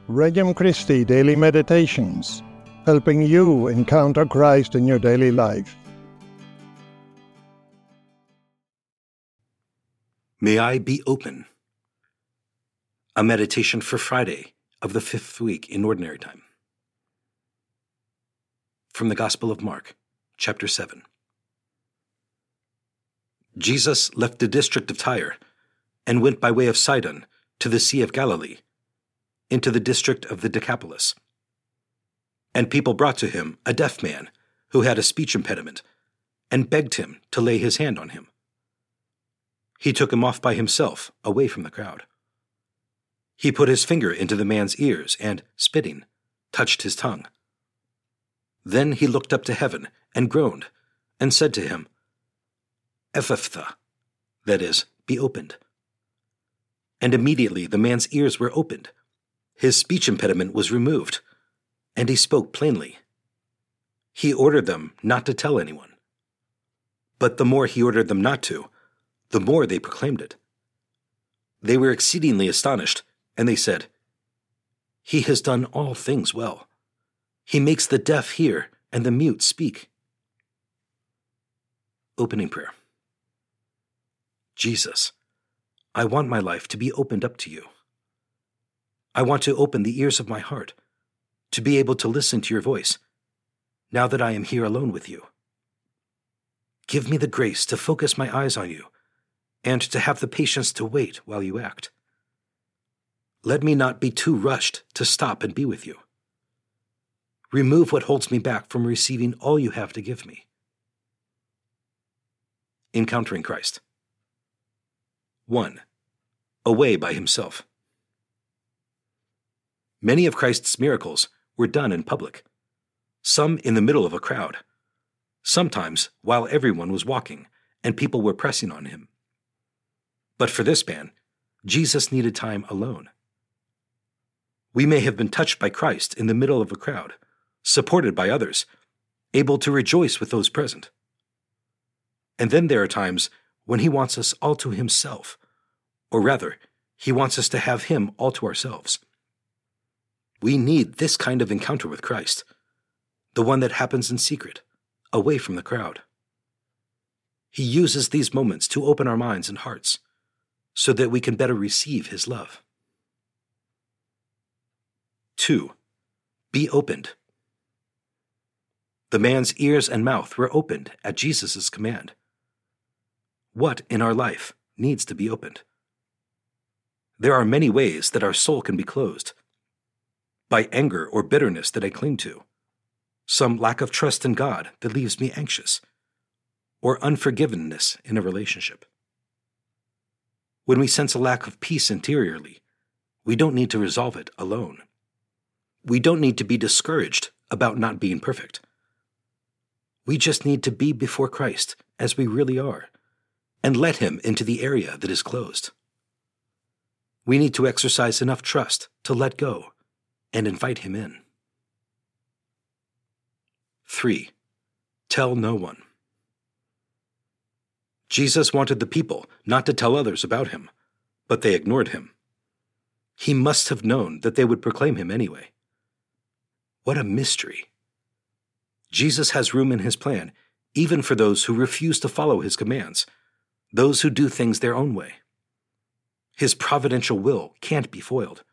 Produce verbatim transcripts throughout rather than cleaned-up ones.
Regnum Christi Daily Meditations, helping you encounter Christ in your daily life. May I be open. A meditation for Friday of the fifth week in Ordinary Time. From the Gospel of Mark, chapter seven. Jesus left the district of Tyre and went by way of Sidon to the Sea of Galilee, into the district of the Decapolis. And people brought to him a deaf man who had a speech impediment, and begged him to lay his hand on him. He took him off by himself, away from the crowd. He put his finger into the man's ears and, spitting, touched his tongue. Then he looked up to heaven and groaned, and said to him, Ephphatha, that is, be opened. And immediately the man's ears were opened. His speech impediment was removed, and he spoke plainly. He ordered them not to tell anyone. But the more he ordered them not to, the more they proclaimed it. They were exceedingly astonished, and they said, He has done all things well. He makes the deaf hear and the mute speak. Opening prayer. Jesus, I want my life to be opened up to you. I want to open the ears of my heart, to be able to listen to your voice, now that I am here alone with you. Give me the grace to focus my eyes on you, and to have the patience to wait while you act. Let me not be too rushed to stop and be with you. Remove what holds me back from receiving all you have to give me. Encountering Christ. one. Away by himself. Many of Christ's miracles were done in public, some in the middle of a crowd, sometimes while everyone was walking and people were pressing on him. But for this man, Jesus needed time alone. We may have been touched by Christ in the middle of a crowd, supported by others, able to rejoice with those present. And then there are times when he wants us all to himself, or rather, he wants us to have him all to ourselves. We need this kind of encounter with Christ, the one that happens in secret, away from the crowd. He uses these moments to open our minds and hearts, so that we can better receive his love. two. Be opened. The man's ears and mouth were opened at Jesus' command. What in our life needs to be opened? There are many ways that our soul can be closed. By anger or bitterness that I cling to, some lack of trust in God that leaves me anxious, or unforgiveness in a relationship. When we sense a lack of peace interiorly, we don't need to resolve it alone. We don't need to be discouraged about not being perfect. We just need to be before Christ as we really are, and let him into the area that is closed. We need to exercise enough trust to let go and invite him in. three. Tell no one. Jesus wanted the people not to tell others about him, but they ignored him. He must have known that they would proclaim him anyway. What a mystery. Jesus has room in his plan, even for those who refuse to follow his commands, those who do things their own way. His providential will can't be foiled.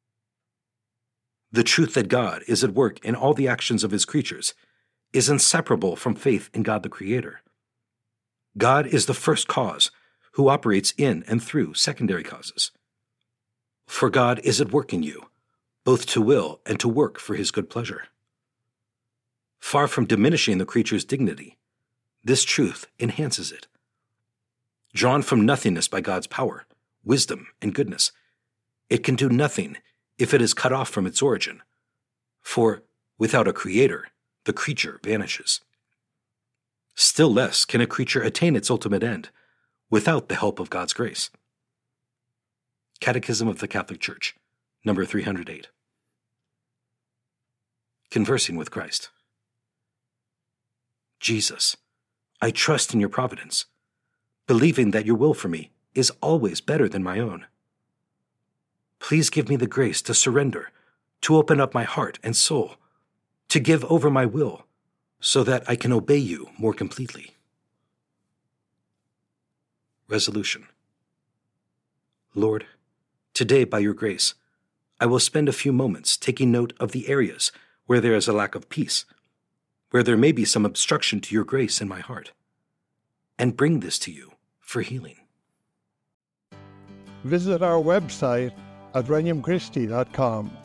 The truth that God is at work in all the actions of his creatures is inseparable from faith in God the Creator. God is the first cause who operates in and through secondary causes. For God is at work in you, both to will and to work for his good pleasure. Far from diminishing the creature's dignity, this truth enhances it. Drawn from nothingness by God's power, wisdom, and goodness, it can do nothing if it is cut off from its origin. For without a creator, the creature vanishes. Still less can a creature attain its ultimate end without the help of God's grace. Catechism of the Catholic Church, number three hundred eight. Conversing with Christ. Jesus, I trust in your providence, believing that your will for me is always better than my own. Please give me the grace to surrender to open up my heart and soul, to give over my will, so that I can obey you more completely. Resolution. Lord, today, by your grace, I will spend a few moments taking note of the areas where there is a lack of peace, where there may be some obstruction to your grace in my heart, and bring this to you for healing. Visit our website at regnum christi dot com